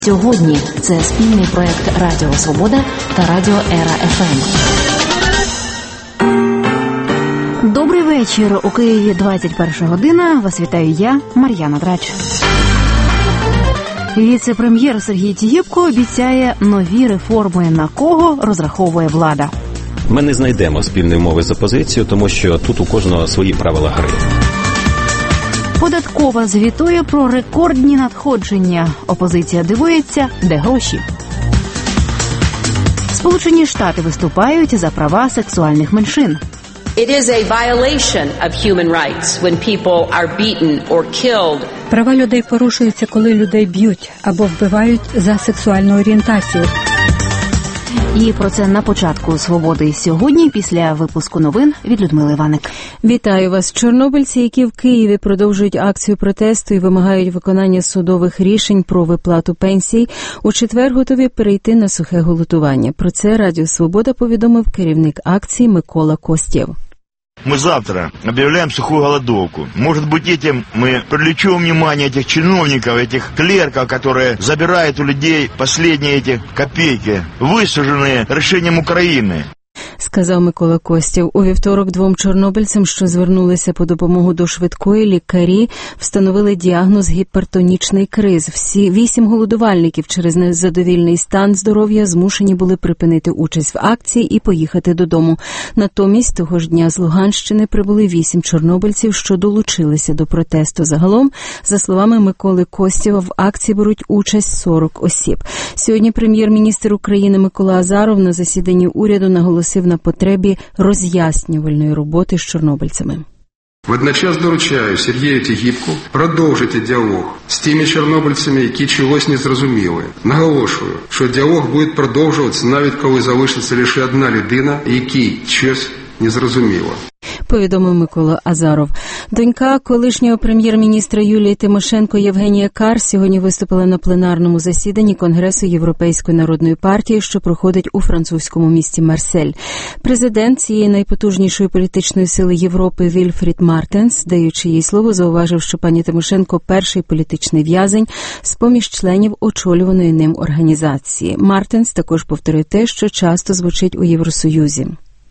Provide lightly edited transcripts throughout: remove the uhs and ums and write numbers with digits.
Сьогодні це спільний проект Радіо Свобода та Радіо Ера ФМ. Добрий вечір. У Києві 21 година. Вас вітаю я, Мар'яна Драч. Віце-прем'єр Сергій Тігіпко обіцяє нові реформи. На кого розраховує влада? Ми не знайдемо спільної мови з опозицією, тому що тут у кожного свої правила гри. Податкова звітує про рекордні надходження. Опозиція дивується, де гроші. Сполучені Штати виступають за права сексуальних меншин. It is a violation of human rights when people are beaten or killed. Права людей порушуються, коли людей б'ють або вбивають за сексуальну орієнтацію. І про це на початку «Свободи» сьогодні, після випуску новин від Людмили Іваник. Вітаю вас. Чорнобильці, які в Києві продовжують акцію протесту і вимагають виконання судових рішень про виплату пенсій, у четвер готові перейти на сухе голодування. Про це Радіо Свобода повідомив керівник акції Микола Костєв. Мы завтра объявляем сухую голодовку. Может быть, этим мы привлечем внимание этих чиновников, этих клерков, которые забирают у людей последние эти копейки, высаженные решением Украины. Сказав Микола Костєв. У вівторок двом чорнобильцям, що звернулися по допомогу до швидкої, лікарі встановили діагноз гіпертонічний криз. Всі 8 голодувальників через незадовільний стан здоров'я змушені були припинити участь в акції і поїхати додому. Натомість того ж дня з Луганщини прибули 8 чорнобильців, що долучилися до протесту. Загалом, за словами Миколи Костєва, в акції беруть участь 40 осіб. Сьогодні прем'єр-міністр України Микола Азаров на засіданні уряду наголосив на потребі роз'яснювальної роботи з чорнобильцями. Водночас доручаю Сергію Тігіпку продовжити діалог з тими чорнобильцями, які чогось не зрозуміли. Наголошую, що діалог буде продовжуватися навіть коли залишиться лише одна людина, якій щось не зрозуміло. Повідомив Микола Азаров. Донька колишнього прем'єр-міністра Юлії Тимошенко Євгенія Кар сьогодні виступила на пленарному засіданні Конгресу Європейської народної партії, що проходить у французькому місті Марсель. Президент цієї найпотужнішої політичної сили Європи Вільфрід Мартенс, даючи їй слово, зауважив, що пані Тимошенко – перший політичний в'язень з-поміж членів очолюваної ним організації. Мартенс також повторив те, що часто звучить у Євросоюзі.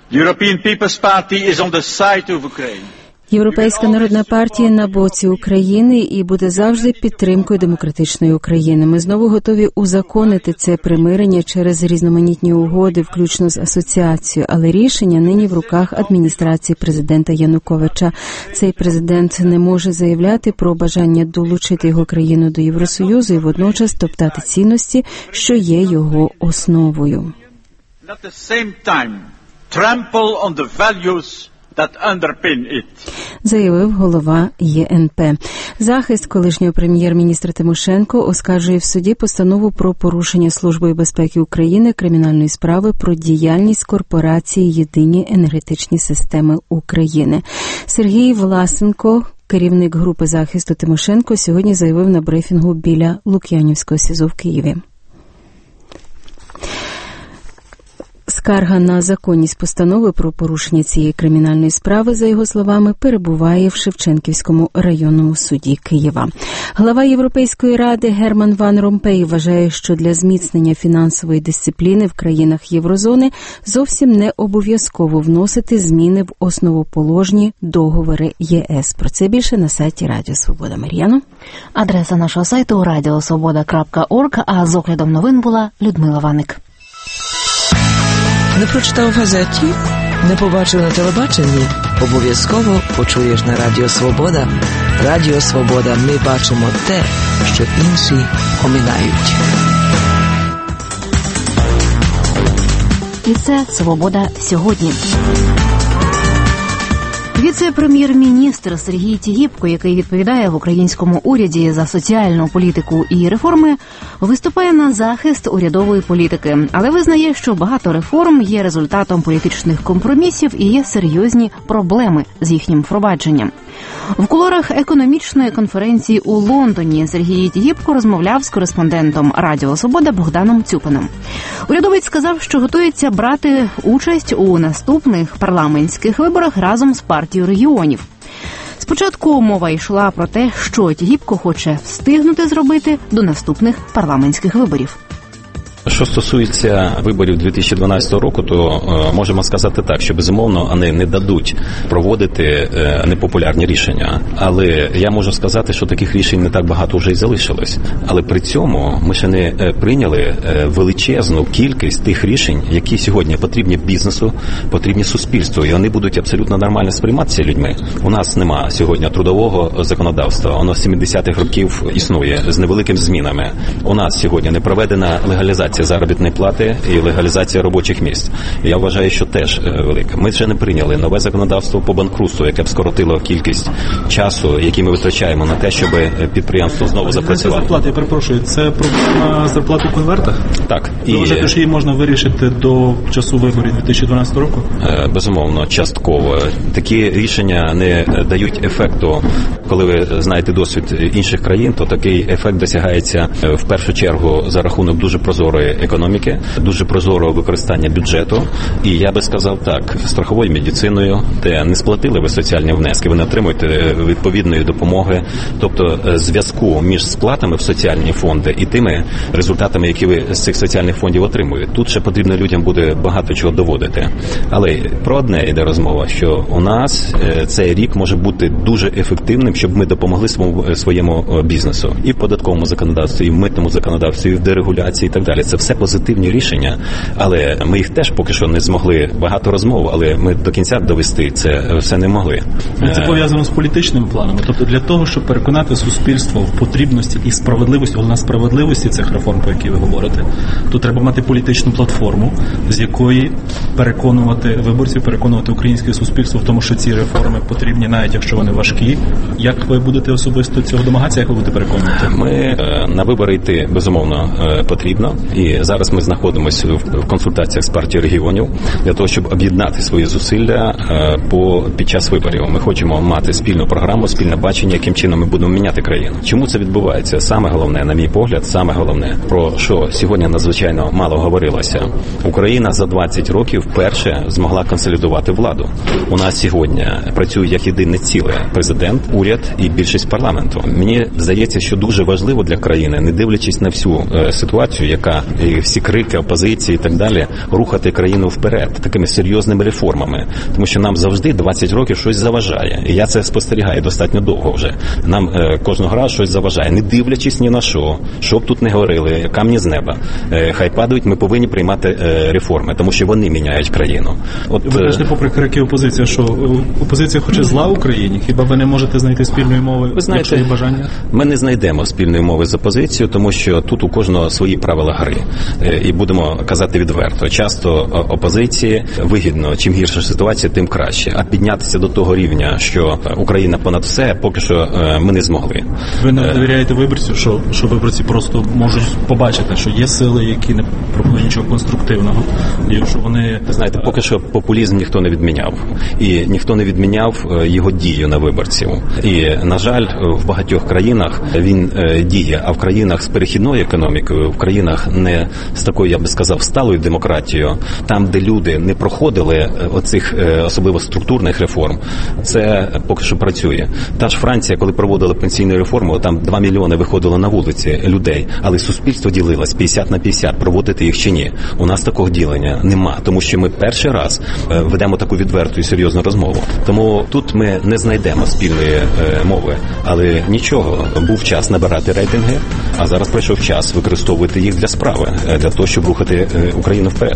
Європейська народна партія на боці України і буде завжди підтримкою демократичної України. Ми знову готові узаконити це примирення через різноманітні угоди, включно з асоціацією, але рішення нині в руках адміністрації президента Януковича. Цей президент не може заявляти про бажання долучити його країну до Євросоюзу і водночас топтати цінності, що є його основою. Trample on the values that underpin it. Заявив голова ЄНП. Захист колишнього прем'єр-міністра Тимошенко оскаржує в суді постанову про порушення Службою безпеки України кримінальної справи про діяльність корпорації «Єдині енергетичні системи України». Сергій Власенко, керівник групи захисту Тимошенко, сьогодні заявив на брифінгу біля Лук'янівського СІЗО в Києві. Скарга на законність постанови про порушення цієї кримінальної справи, за його словами, перебуває в Шевченківському районному суді Києва. Глава Європейської ради Герман Ван Ромпей вважає, що для зміцнення фінансової дисципліни в країнах Єврозони зовсім не обов'язково вносити зміни в основоположні договори ЄС. Про це більше на сайті Радіо Свобода. Мар'яно? Адреса нашого сайту radiosvoboda.org, а з оглядом новин була Людмила Іваник. Не прочитав в газеті? Не побачив на телебаченні? Обов'язково почуєш на Радіо Свобода. Радіо Свобода. Ми бачимо те, що інші оминають. І це «Свобода сьогодні». Віце-прем'єр-міністр Сергій Тігіпко, який відповідає в українському уряді за соціальну політику і реформи, виступає на захист урядової політики, але визнає, що багато реформ є результатом політичних компромісів і є серйозні проблеми з їхнім впровадженням. В кулуарах економічної конференції у Лондоні Сергій Тігіпко розмовляв з кореспондентом Радіо Свобода Богданом Цюпиним. Урядовець сказав, що готується брати участь у наступних парламентських виборах разом з партією регіонів. Спочатку мова йшла про те, що Тігіпко хоче встигнути зробити до наступних парламентських виборів. Що стосується виборів 2012 року, то можемо сказати так, що безумовно вони не дадуть проводити непопулярні рішення. Але я можу сказати, що таких рішень не так багато вже й залишилось. Але при цьому ми ще не прийняли величезну кількість тих рішень, які сьогодні потрібні бізнесу, потрібні суспільству. І вони будуть абсолютно нормально сприйматися людьми. У нас нема сьогодні трудового законодавства. Воно з 70-х років існує з невеликими змінами. У нас сьогодні не проведена легалізація заробітної плати і легалізація робочих місць. Я вважаю, що теж велика. Ми ще не прийняли нове законодавство по банкрутству, яке б скоротило кількість часу, який ми витрачаємо на те, щоб підприємство знову запрацювало. Зарплата, я перепрошую, це проблема зарплати в конвертах? Так. Ви вважаєте, що її можна вирішити до часу виборів 2012 року? Безумовно, частково. Такі рішення не дають ефекту. Коли ви знаєте досвід інших країн, то такий ефект досягається в першу чергу за рахунок дуже прозорої економіки, дуже прозорого використання бюджету. І я би сказав так, страховою медициною, де не сплатили ви соціальні внески, ви не отримуєте відповідної допомоги. Тобто зв'язку між сплатами в соціальні фонди і тими результатами, які ви з цих соціальних фондів отримуєте. Тут ще потрібно людям буде багато чого доводити. Але про одне йде розмова, що у нас цей рік може бути дуже ефективним, щоб ми допомогли своєму бізнесу. І в податковому законодавстві, і в митному законодавстві, і в дерегуляції і так далі. Це все позитивні рішення, але ми їх теж поки що не змогли. Багато розмов, але ми до кінця довести це все не могли. Це пов'язано з політичними планами. Тобто для того, щоб переконати суспільство в потрібності і справедливості, головне справедливості цих реформ, про які ви говорите, то треба мати політичну платформу, з якої переконувати виборців, переконувати українське суспільство в тому, що ці реформи потрібні, навіть якщо вони важкі. Як ви будете особисто цього домагатися, як ви будете переконувати? Ми на вибори йти, безумовно, потрібно. І зараз ми знаходимося в консультаціях з партією регіонів для того, щоб об'єднати свої зусилля під час виборів. Ми хочемо мати спільну програму, спільне бачення, яким чином ми будемо міняти країну. Чому це відбувається? Саме головне, на мій погляд, саме головне, про що сьогодні надзвичайно мало говорилося. Україна за 20 років вперше змогла консолідувати владу. У нас сьогодні працює як єдине ціле президент, уряд і більшість парламенту. Мені здається, що дуже важливо для країни, не дивлячись на всю ситуацію, яка і всі крики опозиції і так далі, рухати країну вперед такими серйозними реформами. Тому що нам завжди 20 років щось заважає. І я це спостерігаю достатньо довго вже. Нам кожного разу щось заважає, не дивлячись ні на що, щоб тут не говорили, камні з неба. Хай падають, ми повинні приймати реформи, тому що вони міняють країну. Ви кажете, попри крики опозиції, що опозиція хоче зла Україні? Хіба ви не можете знайти спільної мови, якщо є бажання? Ми не знайдемо спільної мови з опозицією, тому що тут у кожного свої правила гри. І будемо казати відверто. Часто опозиції вигідно, чим гірша ситуація, тим краще. А піднятися до того рівня, що Україна понад все, поки що ми не змогли. Ви не довіряєте виборцю, що виборці просто можуть побачити, що є сили, які не пропонують нічого конструктивного, і що вони... Знаєте, поки що популізм ніхто не відміняв. І ніхто не відміняв його дію на виборців. І, на жаль, в багатьох країнах він діє, а в країнах з перехідною економікою, в країнах не з такою, я би сказав, сталою демократією, там, де люди не проходили оцих особливо структурних реформ, це поки що працює. Та ж Франція, коли проводила пенсійну реформу, там 2 мільйони виходило на вулиці людей, але суспільство ділилось 50 на 50, проводити їх чи ні. У нас такого ділення нема, тому що ми перший раз ведемо таку відверту і серйозну розмову. Тому тут ми не знайдемо спільної мови, але нічого, був час набирати рейтинги, а зараз прийшов час використовувати їх для справи, для того, щоб рухати Україну вперед.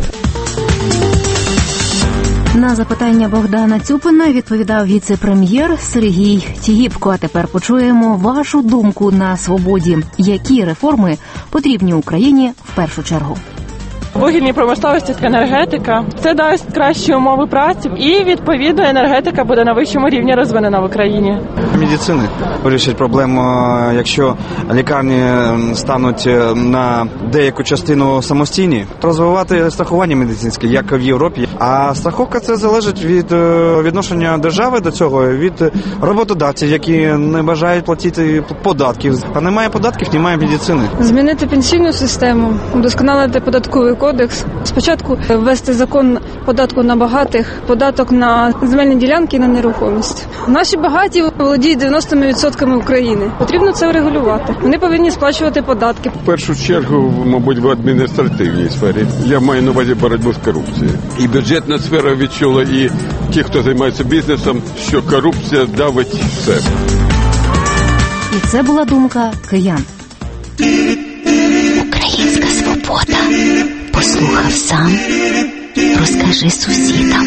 На запитання Богдана Цюпина відповідав віце-прем'єр Сергій Тігіпко. А тепер почуємо вашу думку на «Свободі». Які реформи потрібні Україні в першу чергу? Вугільні промисловості та енергетика – це дасть кращі умови праці і, відповідно, енергетика буде на вищому рівні розвинена в Україні. Медицини вирішить проблему, якщо лікарні стануть на деяку частину самостійні, розвивати страхування медицинське, як в Європі. А страховка – це залежить від відношення держави до цього, від роботодавців, які не бажають платити податків. А немає податків – немає медицини. Змінити пенсійну систему, удосконалити податковий кодекс. Спочатку ввести закон податку на багатих, податок на земельні ділянки і на нерухомість. Наші багаті володіють 90% України. Потрібно це врегулювати. Вони повинні сплачувати податки. В першу чергу, мабуть, в адміністративній сфері. Я маю на увазі боротьбу з корупцією. І бюджетна сфера відчула, і ті, хто займається бізнесом, що корупція давить все. І це була думка киян. Українська свобода. Послухав сам, розкажи сусідам.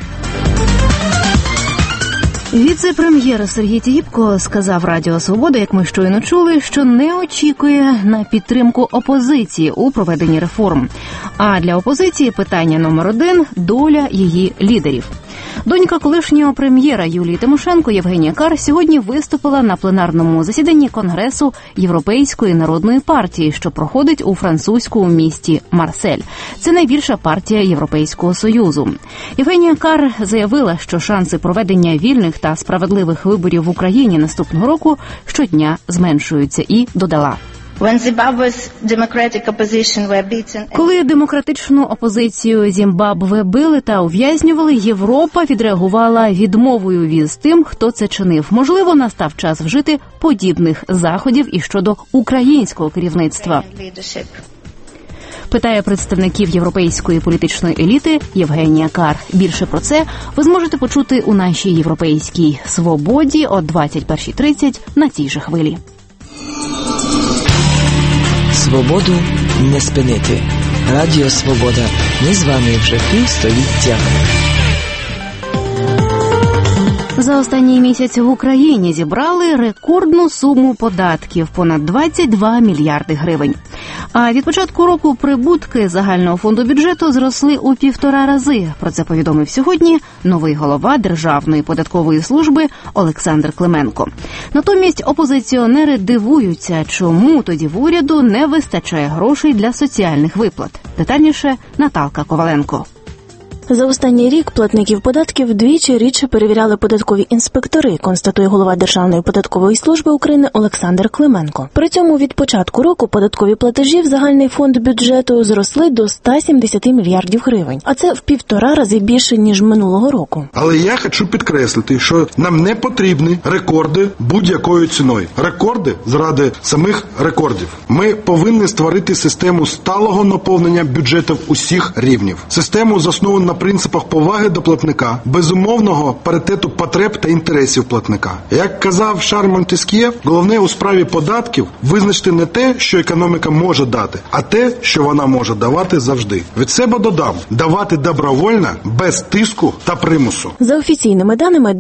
Віце-прем'єр Сергій Тігіпко сказав Радіо Свобода, як ми щойно чули, що не очікує на підтримку опозиції у проведенні реформ. А для опозиції питання номер 1 – доля її лідерів. Донька колишнього прем'єра Юлії Тимошенко Євгенія Кар сьогодні виступила на пленарному засіданні Конгресу Європейської народної партії, що проходить у французькому місті Марсель. Це найбільша партія Європейського Союзу. Євгенія Кар заявила, що шанси проведення вільних та справедливих виборів в Україні наступного року щодня зменшуються і додала: коли демократичну опозицію Зімбабве били та ув'язнювали, Європа відреагувала відмовою віз тим, хто це чинив. Можливо, настав час вжити подібних заходів і щодо українського керівництва. Питає представників європейської політичної еліти Євгенія Кар. Більше про це ви зможете почути у нашій європейській свободі о 21:30 на цій же хвилі. Свободу не спинити. Радіо Свобода. Ми з вами вже півстоліття. За останній місяць в Україні зібрали рекордну суму податків – понад 22 мільярди гривень. А від початку року прибутки загального фонду бюджету зросли у 1,5 рази. Про це повідомив сьогодні новий голова Державної податкової служби Олександр Клименко. Натомість опозиціонери дивуються, чому тоді в уряду не вистачає грошей для соціальних виплат. Детальніше Наталка Коваленко. За останній рік платників податків двічі рідше перевіряли податкові інспектори, констатує голова Державної податкової служби України Олександр Клименко. При цьому від початку року податкові платежі в загальний фонд бюджету зросли до 170 мільярдів гривень. А це в 1,5 рази більше, ніж минулого року. Але я хочу підкреслити, що нам не потрібні рекорди будь-якою ціною. Рекорди заради самих рекордів. Ми повинні створити систему сталого наповнення бюджетів усіх рівнів. Систему засновану на принципах поваги до платника, безумовного паритету потреб та інтересів платника. Як казав Шарль Монтеск'є, головне у справі податків визначити не те, що економіка може дати, а те, що вона може давати завжди. Від себе додам – давати добровольно, без тиску та примусу. За офіційними даними,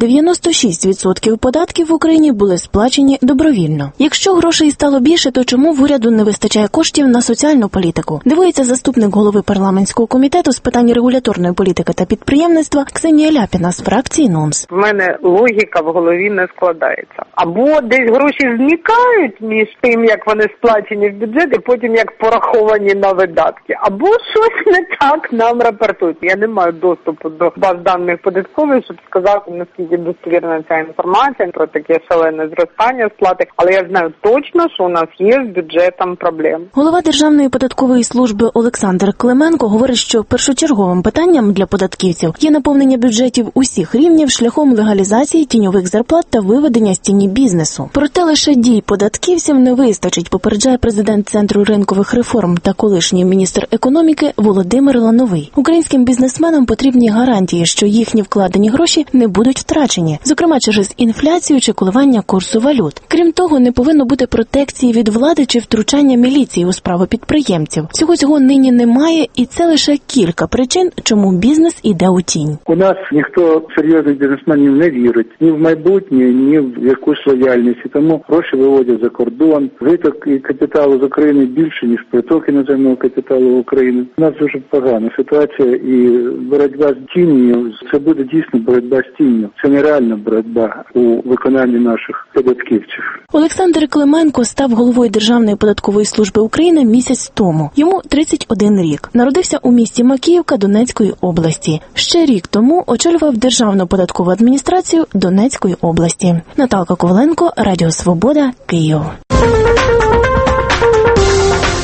96% податків в Україні були сплачені добровільно. Якщо грошей стало більше, то чому в уряду не вистачає коштів на соціальну політику? Дивується заступник голови парламентського комітету з питань регуляторної політики та підприємництва Ксенія Ляпіна з фракції НОМС. В мене логіка в голові не складається. Або десь гроші зникають між тим, як вони сплачені в бюджет, і потім як пораховані на видатки. Або щось не так нам рапортують. Я не маю доступу до баз даних податкових, щоб сказати, наскільки достовірна ця інформація про таке шалене зростання сплати. Але я знаю точно, що у нас є з бюджетом проблем. Голова Державної податкової служби Олександр Клименко говорить, що першочерговим питанням для податківців є наповнення бюджетів усіх рівнів шляхом легалізації тіньових зарплат та виведення з тіні бізнесу. Проте лише дій податківців не вистачить, попереджає президент Центру ринкових реформ та колишній міністр економіки Володимир Лановий. Українським бізнесменам потрібні гарантії, що їхні вкладені гроші не будуть втрачені, зокрема через інфляцію чи коливання курсу валют. Крім того, не повинно бути протекції від влади чи втручання міліції у справи підприємців. Всього цього нині немає, і це лише кілька причин, чому бізнес іде у тінь. У нас ніхто серйозних бізнесменів не вірить ні в майбутнє, ні в якусь лояльність. І тому гроші виводять за кордон. Виток капіталу з України більше, ніж приток іноземного капіталу в Україну. У нас дуже погана ситуація, і боротьба з тінню, це буде дійсно боротьба з тінню. Це нереальна боротьба у виконанні наших податківців. Олександр Клименко став головою Державної податкової служби України місяць тому. Йому 31 рік. Народився у місті Макіївка Донецької області. Ще рік тому очолював Державну податкову адміністрацію Донецької області. Наталка Коваленко, Радіо Свобода, Київ.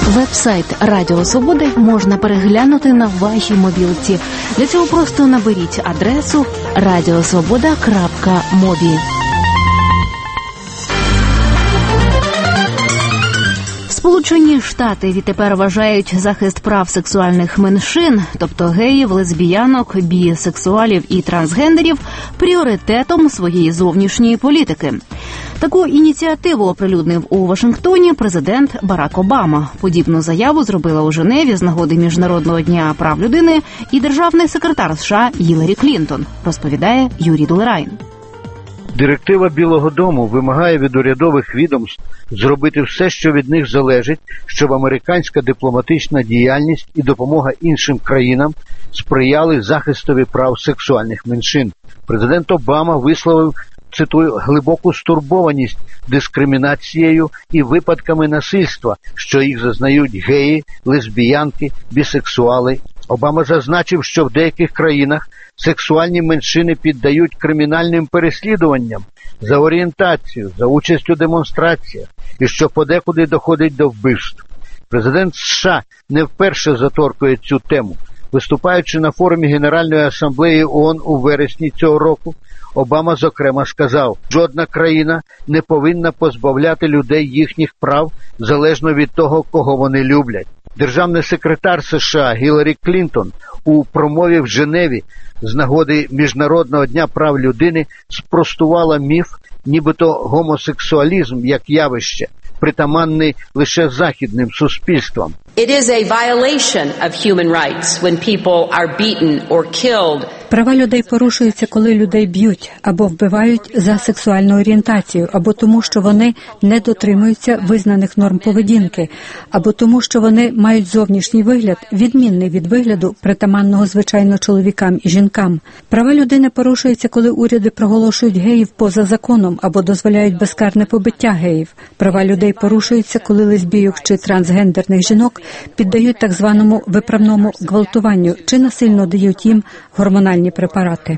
Веб-сайт Радіо Свободи можна переглянути на вашій мобілці. Для цього просто наберіть адресу radiosvoboda.mobi. Сполучені Штати відтепер вважають захист прав сексуальних меншин, тобто геїв, лесбіянок, бісексуалів і трансгендерів, пріоритетом своєї зовнішньої політики. Таку ініціативу оприлюднив у Вашингтоні президент Барак Обама. Подібну заяву зробила у Женеві з нагоди Міжнародного дня прав людини і державний секретар США Гіларі Клінтон, розповідає Юрій Дулерайн. Директива Білого дому вимагає від урядових відомств зробити все, що від них залежить, щоб американська дипломатична діяльність і допомога іншим країнам сприяли захистові прав сексуальних меншин. Президент Обама висловив, цитую, глибоку стурбованість дискримінацією і випадками насильства, що їх зазнають геї, лесбіянки, бісексуали. Обама зазначив, що в деяких країнах сексуальні меншини піддають кримінальним переслідуванням за орієнтацію, за участь у демонстраціях і що подекуди доходить до вбивств. Президент США не вперше заторкує цю тему. Виступаючи на форумі Генеральної асамблеї ООН у вересні цього року, Обама, зокрема, сказав, жодна країна не повинна позбавляти людей їхніх прав залежно від того, кого вони люблять. Державний секретар США Гіларі Клінтон у промові в Женеві з нагоди Міжнародного дня прав людини спростувала міф, нібито гомосексуалізм як явище притаманний лише західним суспільствам. It is a violation of human rights when people are beaten or killed. Права людей порушуються, коли людей б'ють або вбивають за сексуальну орієнтацію, або тому, що вони не дотримуються визнаних норм поведінки, або тому, що вони мають зовнішній вигляд, відмінний від вигляду, притаманного звичайно чоловікам і жінкам. Права людини порушуються, коли уряди проголошують геїв поза законом або дозволяють безкарне побиття геїв. Права людей порушуються, коли лесбійок чи трансгендерних жінок піддають так званому виправному гвалтуванню чи насильно дають їм гормональні препарати.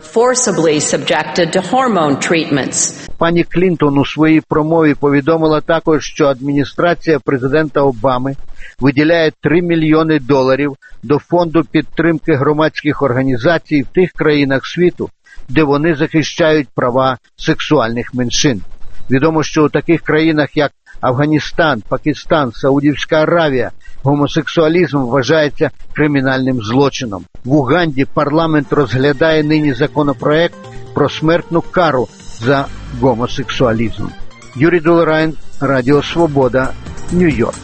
Пані Клінтон у своїй промові повідомила також, що адміністрація президента Обами виділяє $3 мільйони до фонду підтримки громадських організацій в тих країнах світу, де вони захищають права сексуальних меншин. Відомо, що у таких країнах, як Афганістан, Пакистан, Саудівська Аравія, гомосексуалізм вважається кримінальним злочином. В Уганді парламент розглядає нині законопроект про смертну кару за гомосексуалізм. Юрій Дулерайн, Радіо Свобода, Нью-Йорк.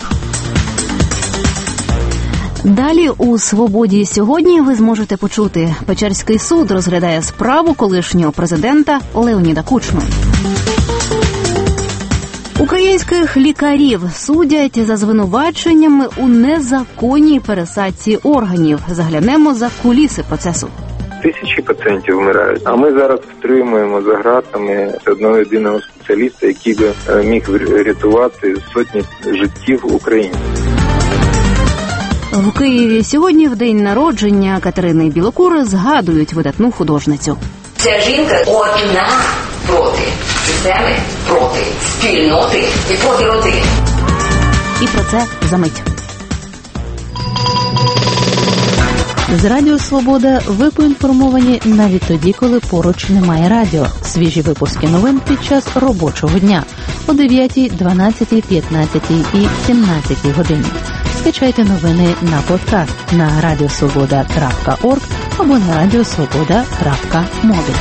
Далі у «Свободі сьогодні» ви зможете почути. Печерський суд розглядає справу колишнього президента Леоніда Кучми. Українських лікарів судять за звинуваченнями у незаконній пересадці органів. Заглянемо за куліси процесу. Тисячі пацієнтів вмирають, а ми зараз втримуємо за ґратами одного єдиного спеціаліста, який би міг врятувати сотні життів українців. В Києві сьогодні, в день народження Катерини Білокур, згадують видатну художницю. Ця жінка одна проти системи, проти спільноти і проти родини. І про це за мить. З Радіо Свобода ви поінформовані навіть тоді, коли поруч немає радіо. Свіжі випуски новин під час робочого дня о 9, 12, 15 і 17 годині. Скачайте новини на подкаст на radiosvoboda.org або на radiosvoboda.mobi.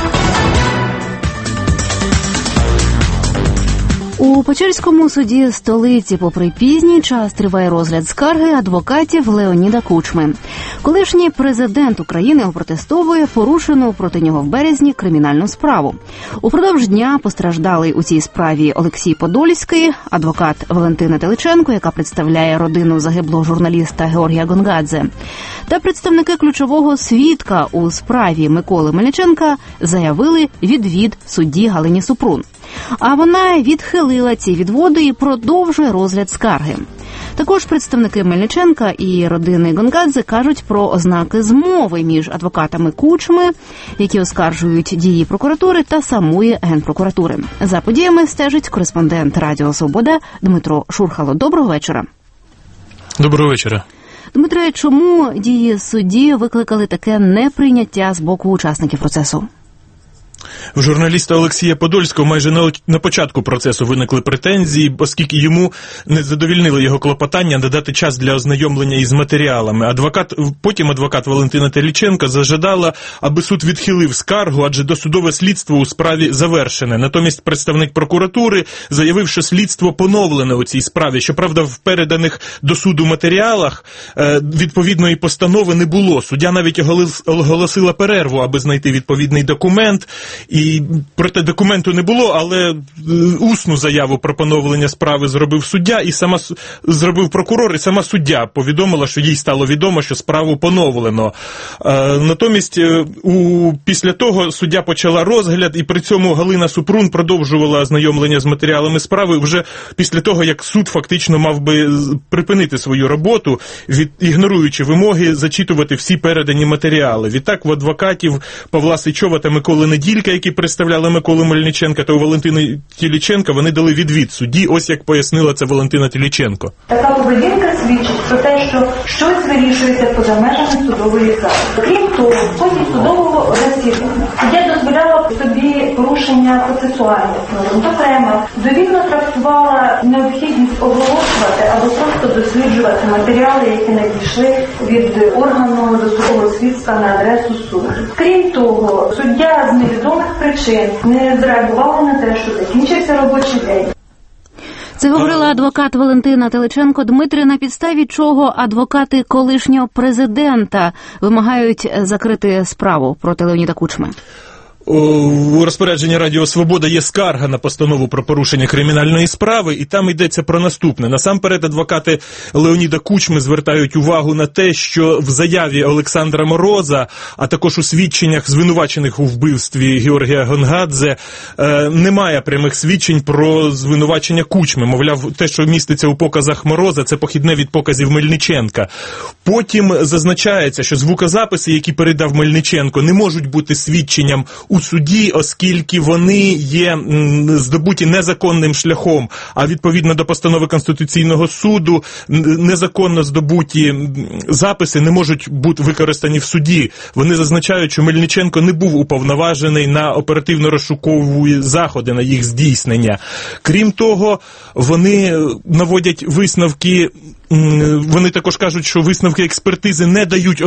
У Печерському суді столиці, попри пізній час, триває розгляд скарги адвокатів Леоніда Кучми. Колишній президент України опротестовує порушену проти нього в березні кримінальну справу. Упродовж дня постраждалий у цій справі Олексій Подольський, адвокат Валентина Теличенко, яка представляє родину загиблого журналіста Георгія Гонгадзе, та представники ключового свідка у справі Миколи Мельниченка заявили відвід судді Галині Супрун. А вона відхилила ці відводи і продовжує розгляд скарги. Також представники Мельниченка і родини Гонгадзе кажуть про ознаки змови між адвокатами Кучми, які оскаржують дії прокуратури та самої Генпрокуратури. За подіями стежить кореспондент Радіо Свобода Дмитро Шурхало. Доброго вечора. Доброго вечора. Дмитре, чому дії судді викликали таке неприйняття з боку учасників процесу? В журналіста Олексія Подольського майже на початку процесу виникли претензії, оскільки йому не задовільнили його клопотання надати час для ознайомлення із матеріалами. Потім адвокат Валентина Теліченко зажадала, аби суд відхилив скаргу, адже досудове слідство у справі завершене. Натомість представник прокуратури заявив, що слідство поновлене у цій справі. Щоправда, в переданих до суду матеріалах відповідної постанови не було. Суддя навіть оголосила перерву, аби знайти відповідний документ. І проте документу не було, але усну заяву про поновлення справи зробив суддя, і зробив прокурор, і сама суддя повідомила, що їй стало відомо, що справу поновлено. Натомість після того суддя почала розгляд, і при цьому Галина Супрун продовжувала ознайомлення з матеріалами справи вже після того, як суд фактично мав би припинити свою роботу, ігноруючи вимоги зачитувати всі передані матеріали. Відтак в адвокатів Павла Сичова та Миколи Неділька, які представляли Миколу Мельниченка та у Валентини Тіліченка, вони дали відвід судді. Ось як пояснила це Валентина Тіліченко. Така поведінка свідчить про те, що щось вирішується поза межами судової зали. Крім того, в ході судового засідання суддя дозволяла собі порушення процесуальних норм. Зокрема, довільно трактувала необхідність оголошувати або просто досліджувати матеріали, які надійшли від органу досудового слідства на адресу суду. Крім того, суддя з невідомих причин не зреагувала на те, що закінчився робочий день. Це говорила адвокат Валентина Теличенко. Дмитре, на підставі чого адвокати колишнього президента вимагають закрити справу проти Леоніда Кучми? У розпорядженні Радіо Свобода є скарга на постанову про порушення кримінальної справи, і там йдеться про наступне. Насамперед, адвокати Леоніда Кучми звертають увагу на те, що в заяві Олександра Мороза, а також у свідченнях звинувачених у вбивстві Георгія Гонгадзе, немає прямих свідчень про звинувачення Кучми. Мовляв, те, що міститься у показах Мороза, це похідне від показів Мельниченка. Потім зазначається, що звукозаписи, які передав Мельниченко, не можуть бути свідченням у суді, оскільки вони є здобуті незаконним шляхом, а відповідно до постанови Конституційного суду незаконно здобуті записи не можуть бути використані в суді. Вони зазначають, що Мельниченко не був уповноважений на оперативно-розшукові заходи, на їх здійснення. Крім того, вони наводять висновки. Вони також кажуть, що висновки експертизи не дають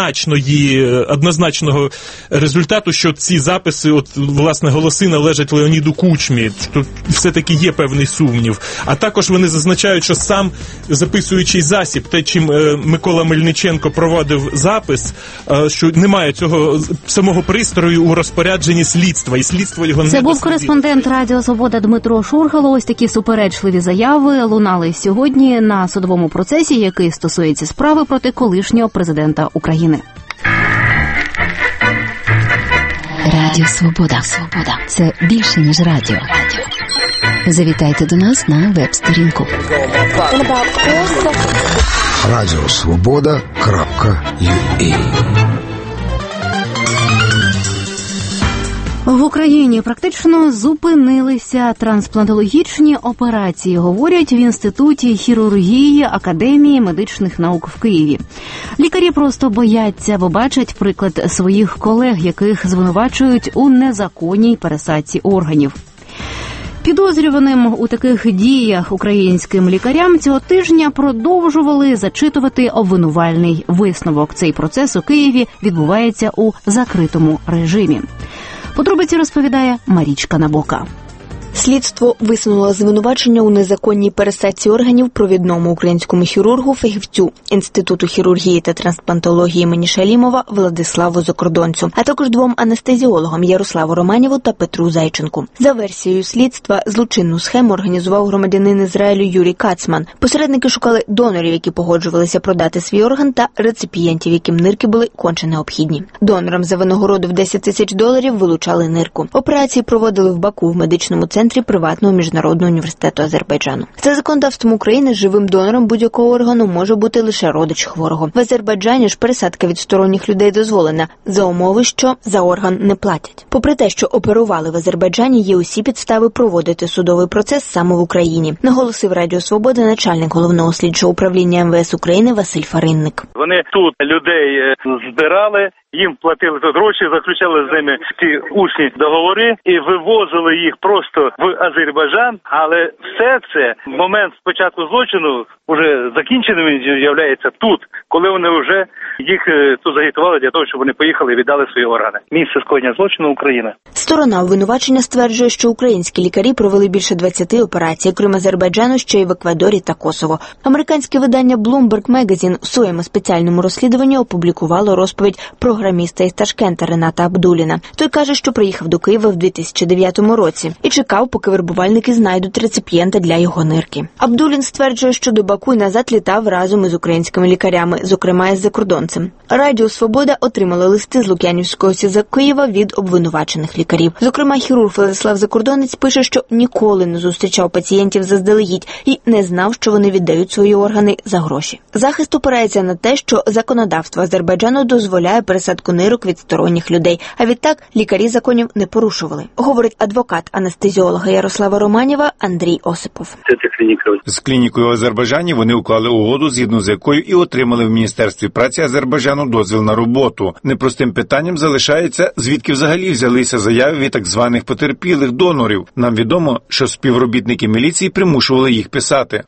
однозначного результату, що ці записи, власне, голоси належать Леоніду Кучмі. Тут все-таки є певний сумнів. А також вони зазначають, що сам записуючий засіб, те, чим Микола Мельниченко проводив запис, що немає цього самого пристрою у розпорядженні слідства, і слідство його не дослідило. Це був кореспондент Радіо Свобода Дмитро Шургало. Ось такі суперечливі заяви лунали сьогодні на судовому процесі, який стосується справи проти колишнього президента України. Радіо Свобода. Це більше, ніж радіо. Завітайте до нас на веб-сторінку. Радіосвобода.ua. В Україні практично зупинилися трансплантологічні операції, говорять в Інституті хірургії Академії медичних наук в Києві. Лікарі просто бояться, бо бачать приклад своїх колег, яких звинувачують у незаконній пересадці органів. Підозрюваним у таких діях українським лікарям цього тижня продовжували зачитувати обвинувальний висновок. Цей процес у Києві відбувається у закритому режимі. Подробиці розповідає Марічка Набока. Слідство висунуло звинувачення у незаконній пересадці органів провідному українському хірургу, фахівцю Інституту хірургії та трансплантології імені Шалімова Владиславу Закордонцю, а також двом анестезіологам Ярославу Романєву та Петру Зайченку. За версією слідства, злочинну схему організував громадянин Ізраїлю Юрій Кацман. Посередники шукали донорів, які погоджувалися продати свій орган, та реципієнтів, яким нирки були конче необхідні. Донорам за винагороду в $10 тисяч вилучали нирку. Операції проводили в Баку в медичному центрі центрі приватного міжнародного університету Азербайджану. За законодавством України живим донором будь-якого органу може бути лише родич хворого. В Азербайджані ж пересадка від сторонніх людей дозволена, за умови, що за орган не платять. Попри те, що оперували в Азербайджані, є усі підстави проводити судовий процес саме в Україні, наголосив Радіо Свобода начальник головного слідчого управління МВС України Василь Фаринник. Вони тут людей збирали, їм платили тут гроші, заключали з ними ці усні договори і вивозили їх просто в Азербайджан. Але все це, момент спочатку злочину, вже закінченим він з'являється тут, коли вони вже їх тут загітували для того, щоб вони поїхали і віддали свої органи. Місце скоєння злочину – Україна. Сторона обвинувачення стверджує, що українські лікарі провели більше 20 операцій, крім Азербайджану, ще й в Еквадорі та Косово. Американське видання Bloomberg Magazine у своєму спеціальному розслідуванні опублікувало розповідь програміста із Ташкента Рената Абдуліна. Той каже, що приїхав до Києва в 2009 році і чекав, поки вербувальники знайдуть реципієнта для його нирки. Абдулін стверджує, що до Баку і назад літав разом із українськими лікарями, зокрема із закордонцем. Радіо Свобода отримало листи з Лук'янівського СІЗО Києва від обвинувачених лікарів. Зокрема, хірург Владислав Закордонець пише, що ніколи не зустрічав пацієнтів заздалегідь і не знав, що вони віддають свої органи за гроші. Захист опирається на те, що законодавство Азербайджану дозволяє пересадку нирок від сторонніх людей, а відтак лікарі законів не порушували, говорить адвокат анестезіолога Ярослава Романєва Андрій Осипов. З клінікою в Азербайджані вони уклали угоду, згідно з якою і отримали в Міністерстві праці Азербайджану дозвіл на роботу. Непростим питанням залишається, звідки взагалі взялися заяви від так званих потерпілих донорів. Нам відомо, що співробітники міліції примушували їх писати.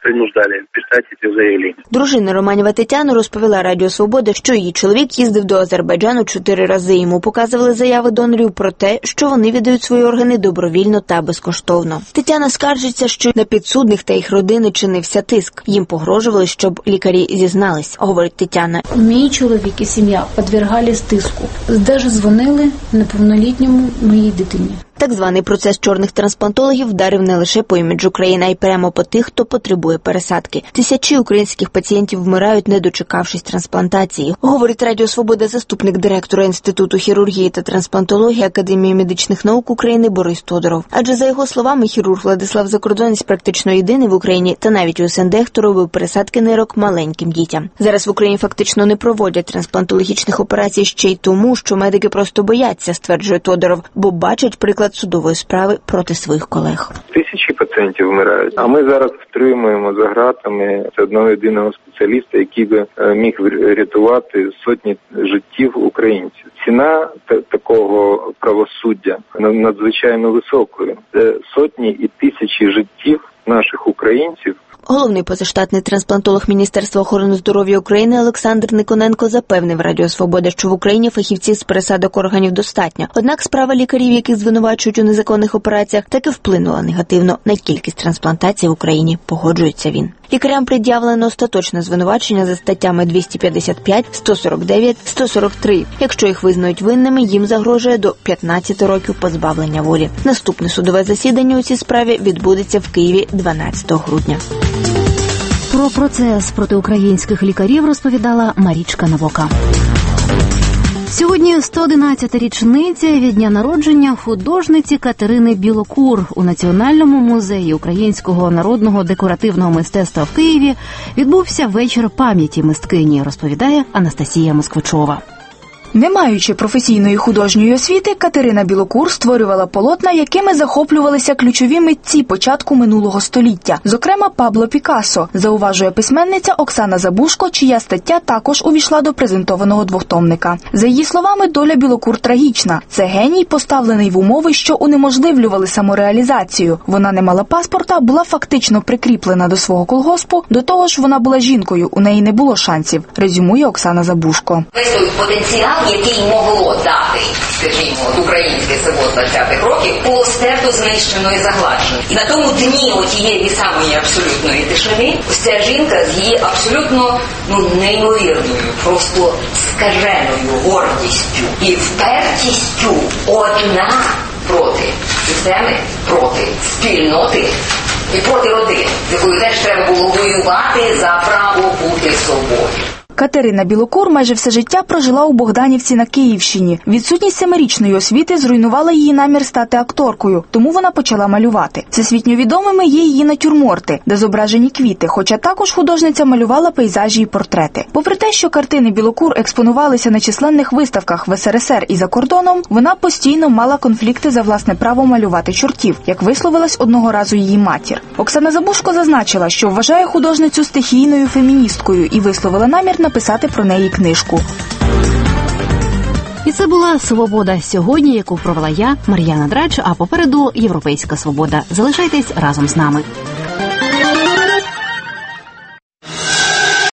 Дружина Романєва Тетяна розповіла Радіо Свобода, що її чоловік їздив до Азербайджану 4 рази. Йому показували заяви донорів про те, що вони віддають свої органи добровільно та безкоштовно. Тетяна скаржиться, що на підсудних та їх родини чинився тиск. Їм погрожували, щоб лікарі зізнались, говорить Тетяна. Мій чоловік і сім'я підвергались тиску. Даже дзвонили неповнолітньому моїй дитині. Так званий процес чорних трансплантологів вдарив не лише по іміджу країни, а й прямо по тих, хто потребує пересадки. Тисячі українських пацієнтів вмирають, не дочекавшись трансплантації, говорить Радіо Свобода заступник директора Інституту хірургії та трансплантології Академії медичних наук України Борис Тодоров. Адже, за його словами, хірург Владислав Закордонець практично єдиний в Україні та навіть у СНД, хто робив пересадки нирок маленьким дітям. Зараз в Україні фактично не проводять трансплантологічних операцій ще й тому, що медики просто бояться, стверджує Тодоров, бо бачать приклад судової справи проти своїх колег. Тисячі пацієнтів вмирають, а ми зараз втримуємо за ґратами одного єдиного спеціаліста, який би міг рятувати сотні життів українців. Ціна такого правосуддя надзвичайно високою. Це сотні і тисячі життів наших українців. Головний позаштатний трансплантолог Міністерства охорони здоров'я України Олександр Никоненко запевнив Радіо Свобода, що в Україні фахівців з пересадок органів достатньо. Однак справа лікарів, яких звинувачують у незаконних операціях, таки вплинула негативно на кількість трансплантацій в Україні, погоджується він. Лікарям пред'явлено остаточне звинувачення за статтями 255, 149, 143. Якщо їх визнають винними, їм загрожує до 15 років позбавлення волі. Наступне судове засідання у цій справі відбудеться в Києві 12 грудня. Про процес проти українських лікарів розповідала Марічка Навока. Сьогодні 111-та річниця від дня народження художниці Катерини Білокур. У Національному музеї українського народного декоративного мистецтва в Києві відбувся вечір пам'яті мисткині, розповідає Анастасія Москвичова. Не маючи професійної художньої освіти, Катерина Білокур створювала полотна, якими захоплювалися ключові митці початку минулого століття, зокрема Пабло Пікассо, зауважує письменниця Оксана Забушко, чия стаття також увійшла до презентованого двохтомника. За її словами, доля Білокур трагічна. Це геній, поставлений в умови, що унеможливлювали самореалізацію. Вона не мала паспорта, була фактично прикріплена до свого колгоспу, до того ж вона була жінкою, у неї не було шансів, резюмує Оксана Забушко. Потенціал, який могло дати, скажімо, українське село 20-х років, було стерто, знищено і загладжено. І на тому дні отієї самої абсолютної тишини, ось ця жінка з її абсолютно неймовірною, просто скаженою гордістю і впертістю одна проти системи, проти спільноти і проти родини, з якою теж треба було воювати за право бути собою. Катерина Білокур майже все життя прожила у Богданівці на Київщині. Відсутність 7-річної освіти зруйнувала її намір стати акторкою, тому вона почала малювати. Всесвітньо відомими є її натюрморти, де зображені квіти, хоча також художниця малювала пейзажі і портрети. Попри те, що картини Білокур експонувалися на численних виставках в СРСР і за кордоном, вона постійно мала конфлікти за власне право малювати чортів, як висловилась одного разу її матір. Оксана Забушко зазначила, що вважає художницю стихійною феміністкою і висловила намір написати про неї книжку. І це була «Свобода сьогодні», яку провела я, Мар'яна Драч, а попереду «Європейська свобода». Залишайтесь разом з нами.